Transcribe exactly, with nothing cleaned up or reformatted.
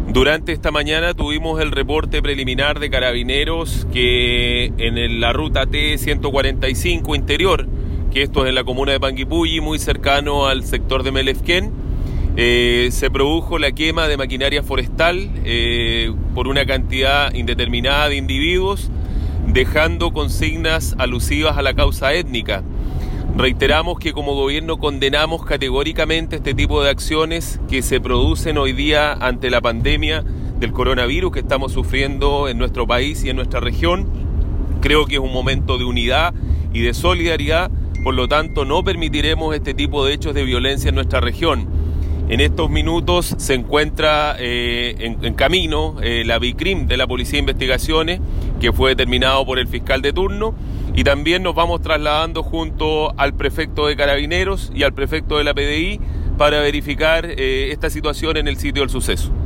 Durante esta mañana tuvimos el reporte preliminar de Carabineros que en la ruta T ciento cuarenta y cinco interior, que esto es en la comuna de Panguipulli, muy cercano al sector de Melefquén, eh, se produjo la quema de maquinaria forestal eh, por una cantidad indeterminada de individuos, dejando consignas alusivas a la causa étnica. Reiteramos que como gobierno condenamos categóricamente este tipo de acciones que se producen hoy día ante la pandemia del coronavirus que estamos sufriendo en nuestro país y en nuestra región. Creo que es un momento de unidad y de solidaridad, por lo tanto no permitiremos este tipo de hechos de violencia en nuestra región. En estos minutos se encuentra eh, en, en camino eh, la BICRIM de la Policía de Investigaciones, que fue determinado por el fiscal de turno, y también nos vamos trasladando junto al prefecto de Carabineros y al prefecto de la P D I para verificar eh, esta situación en el sitio del suceso.